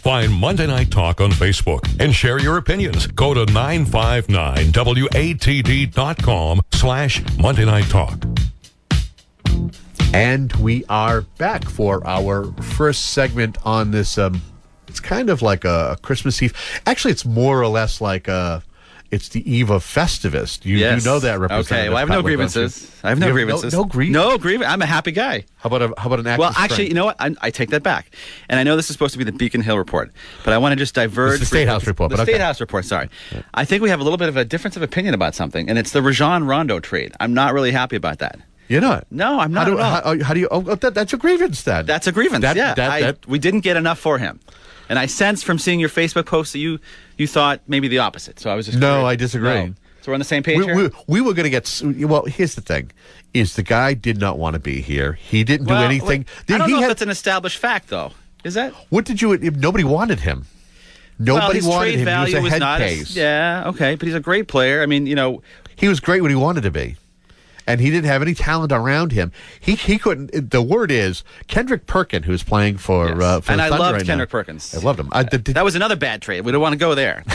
Find Monday Night Talk on Facebook and share your opinions. Go to 959watd.com/Monday Night Talk. And we are back for our first segment on this. It's kind of like a Christmas Eve. Actually, it's more or less like it's the eve of Festivus. You know that, Representative. Okay, well, I have no grievances. No grievance. No grievance? No grievance. I'm a happy guy. How about an act Well, of actually, strength? you know what? I take that back. And I know this is supposed to be the Beacon Hill report, but I want to just diverge. It's the State House report. The but State okay. House report, sorry. Yeah. I think we have a little bit of a difference of opinion about something, and it's the Rajon Rondo trade. I'm not really happy about that. You're not? No, I'm not at all. How do you... Oh, that's a grievance, then. That's a grievance, we didn't get enough for him. And I sensed from seeing your Facebook post that you thought maybe the opposite. So I was just No, curious. I disagree. No. So we're on the same page here? We were going to get... Well, here's the thing. Is the guy did not want to be here. He didn't do anything. I don't know if that's an established fact, though. Is that? What did you... If nobody wanted him. Nobody wanted him. Value He was a head not case. Yeah, okay. But he's a great player. I mean, He was great when he wanted to be. And he didn't have any talent around him. He couldn't. The word is Kendrick Perkins, who's playing for and the I Thunder loved right Kendrick now. Perkins. I loved him. That was another bad trade. We don't want to go there.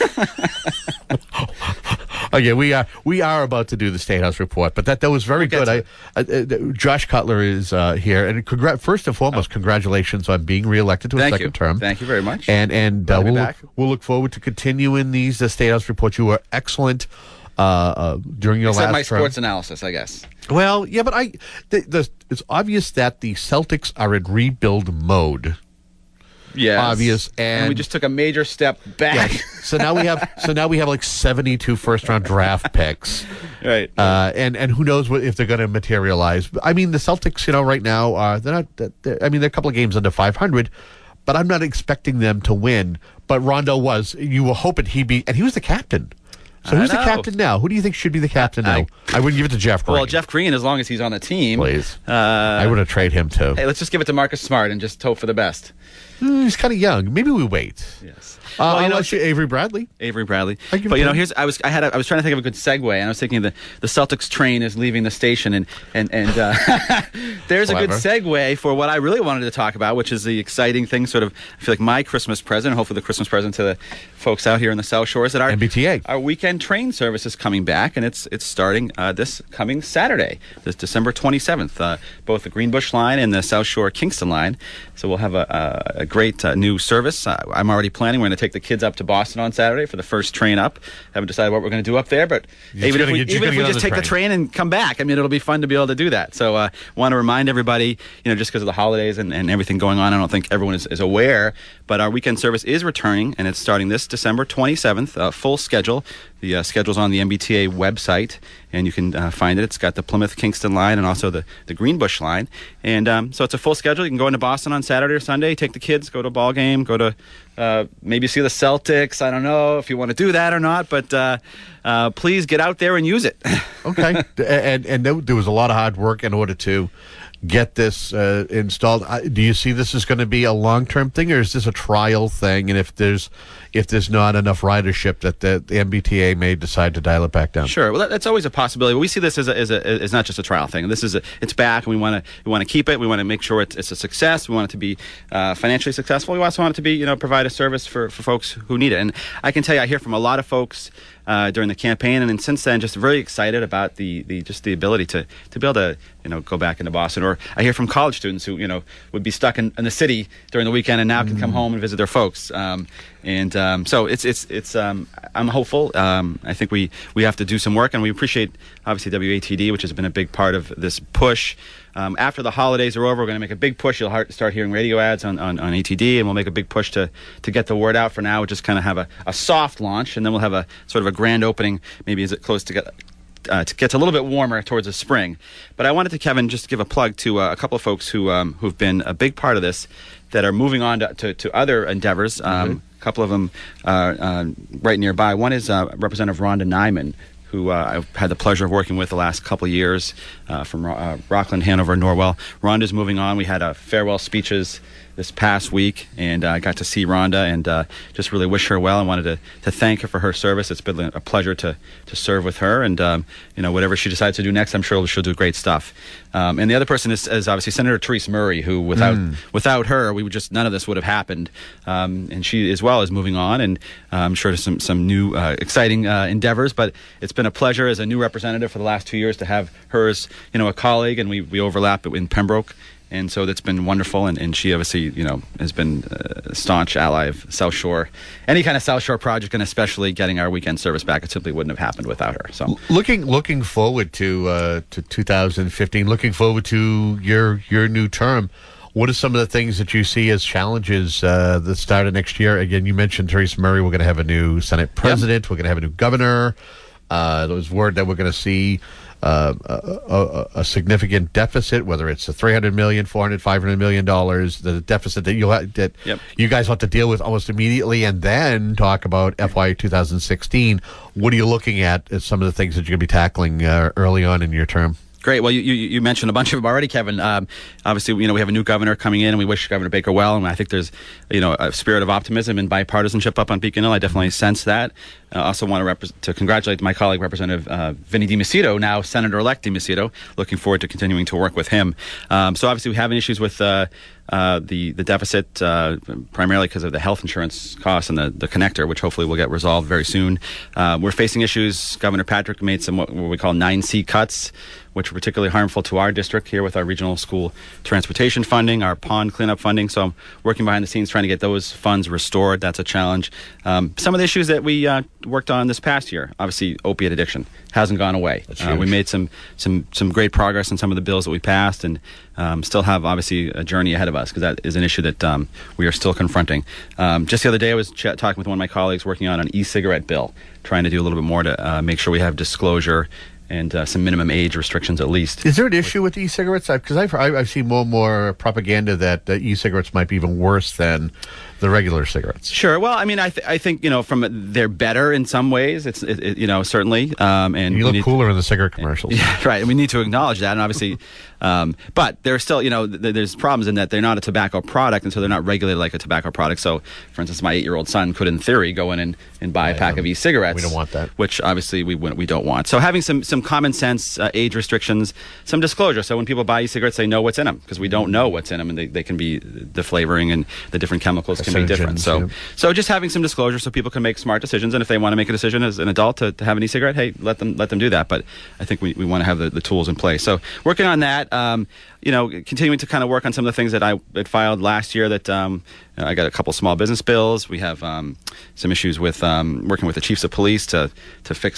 Okay, we are about to do the State House report, but that was very good. Josh Cutler is here, and first and foremost, congratulations on being reelected to a second term. Thank you very much. And we'll look forward to continuing these State House reports. You were excellent during your Except last my term. sports analysis, I guess. Well, yeah, but it's obvious that the Celtics are in rebuild mode. Yes. Obvious, and we just took a major step back. Yeah. So now we have like 72 first-round draft picks, right? And who knows if they're going to materialize? I mean, the Celtics, right now they're not. They're a couple of games under 500, but I'm not expecting them to win. But Rondo was. You were hoping he was the captain. So who's the captain now? Who do you think should be the captain now? I wouldn't give it to Jeff Green. Well, Jeff Green, as long as he's on the team. Please. I would have traded him too. Hey, let's just give it to Marcus Smart and just hope for the best. He's kind of young. Maybe we wait. Yes. Avery Bradley. But here's I was trying to think of a good segue, and I was thinking the Celtics train is leaving the station, and there's a good segue for what I really wanted to talk about, which is the exciting thing. Sort of, I feel like my Christmas present, hopefully the Christmas present to the folks out here in the South Shore, is that our MBTA, our weekend train service is coming back, and it's starting this coming Saturday, this December 27th. Both the Greenbush line and the South Shore Kingston line. So we'll have a great new service. I'm already planning. We're going to take the kids up to Boston on Saturday for the first train up. Haven't decided what we're going to do up there, but even if we just take the train and come back, I mean, it'll be fun to be able to do that. So want to remind everybody, just because of the holidays and everything going on, I don't think everyone is aware, but our weekend service is returning, and it's starting this December 27th, full schedule. The schedule's on the MBTA website, and you can find it. It's got the Plymouth-Kingston line and also the Greenbush line. And so it's a full schedule. You can go into Boston on Saturday or Sunday, take the kids, go to a ball game, go to maybe see the Celtics. I don't know if you want to do that or not, but please get out there and use it. Okay. And there was a lot of hard work in order to get this installed. Do you see this as going to be a long-term thing, or is this a trial thing? And if there's not enough ridership, that the MBTA may decide to dial it back down? Sure. Well, that's always a possibility. But we see this as not just a trial thing. This is it's back, and we want to keep it. We want to make sure it's a success. We want it to be financially successful. We also want it to be provide a service for folks who need it. And I can tell you, I hear from a lot of folks during the campaign, and then since then, just very excited about the ability to be able to go back into Boston. Or I hear from college students who would be stuck in the city during the weekend and now can come home and visit their folks. So it's I'm hopeful. I think we have to do some work, and we appreciate obviously WATD, which has been a big part of this push. After the holidays are over, we're going to make a big push. You'll start hearing radio ads on ATD, and we'll make a big push to get the word out. For now, we'll just kind of have a soft launch, and then we'll have a sort of a grand opening, maybe as it close to gets a little bit warmer towards the spring. But I wanted to, Kevin, just give a plug to a couple of folks who've been a big part of this, that are moving on to other endeavors. A couple of them right nearby. One is Representative Rhonda Nyman, who I've had the pleasure of working with the last couple of years from Rockland, Hanover, Norwell. Rhonda's moving on. We had farewell speeches this past week, and I got to see Rhonda and just really wish her well. I wanted to thank her for her service. It's been a pleasure to serve with her, and whatever she decides to do next, I'm sure she'll do great stuff. And the other person is obviously Senator Therese Murray, who without her, none of this would have happened. And she as well is moving on, and I'm sure there's some new exciting endeavors. But it's been a pleasure as a new representative for the last 2 years to have her as a colleague, and we overlap in Pembroke. And so that's been wonderful, and she obviously, has been a staunch ally of South Shore. Any kind of South Shore project, and especially getting our weekend service back, it simply wouldn't have happened without her. So, looking forward to 2015, looking forward to your new term. What are some of the things that you see as challenges that start of next year? Again, you mentioned Therese Murray. We're going to have a new Senate president. Yep. We're going to have a new governor. There was word that we're going to see a significant deficit, whether it's a $300 million, $400, $500 million, the deficit that you guys have to deal with almost immediately, and then talk about FY 2016. What are you looking at as some of the things that you're going to be tackling early on in your term? Great. Well, you mentioned a bunch of them already, Kevin. Obviously, we have a new governor coming in, and we wish Governor Baker well. And I think there's, a spirit of optimism and bipartisanship up on Beacon Hill. I definitely sense that. I also want to congratulate my colleague, Representative Vinny DiMacedo, now Senator-elect DiMacedo. Looking forward to continuing to work with him. So obviously, we have issues with the deficit, primarily because of the health insurance costs and the connector, which hopefully will get resolved very soon. We're facing issues. Governor Patrick made some what we call 9C cuts, which are particularly harmful to our district here with our regional school transportation funding, our pond cleanup funding. So I'm working behind the scenes trying to get those funds restored. That's a challenge. Some of the issues that we worked on this past year, obviously opiate addiction hasn't gone away. We made some great progress on some of the bills that we passed, and still have obviously a journey ahead of us, because that is an issue that we are still confronting. Just the other day I was talking with one of my colleagues working on an e-cigarette bill, trying to do a little bit more to make sure we have disclosure and some minimum age restrictions at least. Is there an issue with e-cigarettes? Because I've seen more and more propaganda that e-cigarettes might be even worse than the regular cigarettes. Sure. Well, I mean, I think they're better in some ways. It's certainly. And you look cooler in the cigarette commercials. Yeah, right. And we need to acknowledge that, and obviously, but there's still there's problems in that they're not a tobacco product, and so they're not regulated like a tobacco product. So, for instance, my 8-year-old son could, in theory, go in and buy a pack of e-cigarettes. We don't want that. Which obviously we don't want. So having some common sense age restrictions, some disclosure. So when people buy e-cigarettes, they know what's in them, because we don't know what's in them, and they can be the flavoring and the different chemicals can be different. So just having some disclosure so people can make smart decisions, and if they want to make a decision as an adult to have an e-cigarette, hey, let them do that. But I think we want to have the tools in place. So working on that, continuing to kind of work on some of the things that I had filed last year. That I got a couple small business bills. We have some issues with working with the chiefs of police to fix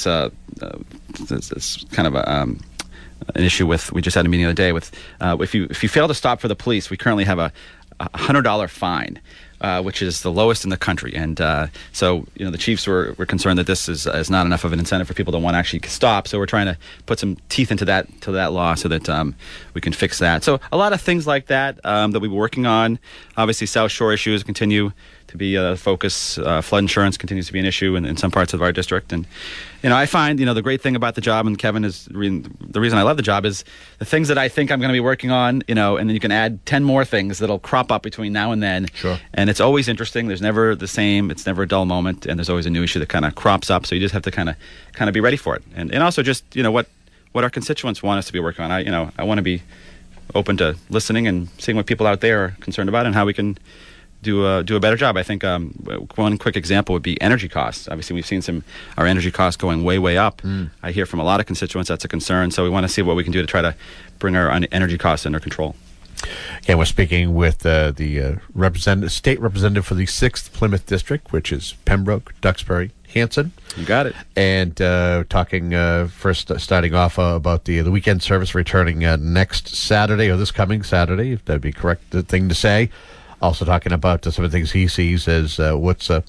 this kind of an issue with. We just had a meeting the other day with if you fail to stop for the police, we currently have a $100 fine. Which is the lowest in the country, and so the chiefs were concerned that this is not enough of an incentive for people to want to actually stop. So we're trying to put some teeth into that law so that we can fix that. So a lot of things like that that we were working on. Obviously, South Shore issues continue to be a focus. Flood insurance continues to be an issue in some parts of our district, and I find the great thing about the job, and Kevin is the reason I love the job, is the things that I think I'm going to be working on. And then you can add 10 more things that'll crop up between now and then. Sure. And it's always interesting. There's never the same. It's never a dull moment, and there's always a new issue that kind of crops up. So you just have to kind of be ready for it, and also just what our constituents want us to be working on. I want to be open to listening and seeing what people out there are concerned about and how we can do a better job. I think one quick example would be energy costs. Obviously, we've seen our energy costs going way up. I hear from a lot of constituents that's a concern. So we want to see what we can do to try to bring our energy costs under control. Again, we're speaking with the state representative for the 6th Plymouth District, which is Pembroke, Duxbury, Hanson. You got it. And talking first, starting off about the weekend service returning next Saturday, or this coming Saturday, if that'd be correct thing to say. Also talking about some of the things he sees as what's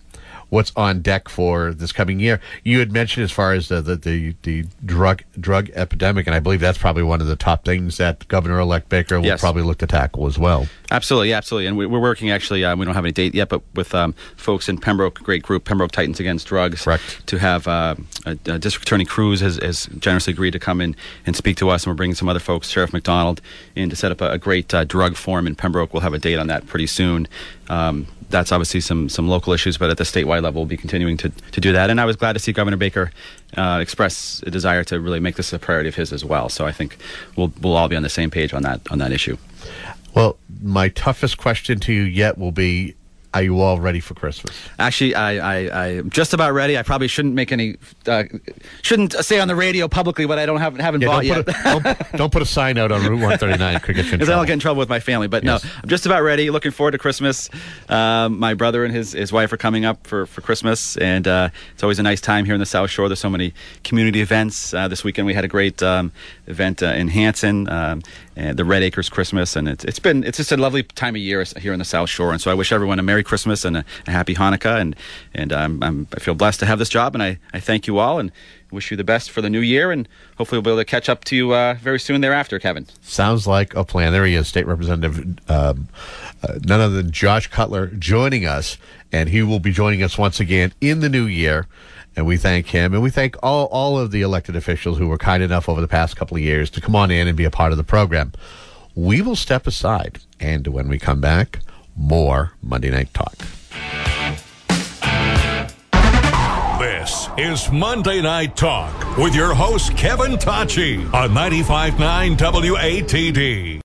what's on deck for this coming year. You had mentioned as far as the drug epidemic, and I believe that's probably one of the top things that Governor-elect Baker will probably look to tackle as well. Absolutely, absolutely. And we're working, actually, we don't have any date yet, but with folks in Pembroke, great group, Pembroke Titans Against Drugs, correct, to have a District Attorney Cruz has generously agreed to come in and speak to us, and we're bringing some other folks, Sheriff McDonald, in to set up a great drug forum in Pembroke. We'll have a date on that pretty soon. That's obviously some local issues, but at the statewide level, we'll be continuing to do that. And I was glad to see Governor Baker express a desire to really make this a priority of his as well. So I think we'll all be on the same page on that issue. Well, my toughest question to you yet will be, are you all ready for Christmas? Actually, I'm just about ready. I probably shouldn't make any, shouldn't say on the radio publicly what I haven't bought yet. Don't put a sign out on Route 139. Could get you in trouble. Because I'll get in trouble with my family. But no, I'm just about ready. Looking forward to Christmas. My brother and his wife are coming up for Christmas, and it's always a nice time here in the South Shore. There's so many community events. This weekend we had a great event in Hanson, and the Red Acres Christmas, and it's just a lovely time of year here in the South Shore. And so I wish everyone a Merry Christmas and a happy Hanukkah, and I feel blessed to have this job, and I thank you all and wish you the best for the new year, and hopefully we'll be able to catch up to you very soon thereafter, Kevin. Sounds like a plan. There he is, State Representative none other than Josh Cutler joining us, and he will be joining us once again in the new year. And we thank him, and we thank all of the elected officials who were kind enough over the past couple of years to come on in and be a part of the program. We will step aside, and when we come back, more Monday Night Talk. This is Monday Night Talk with your host, Kevin Tachi, on 95.9 WATD.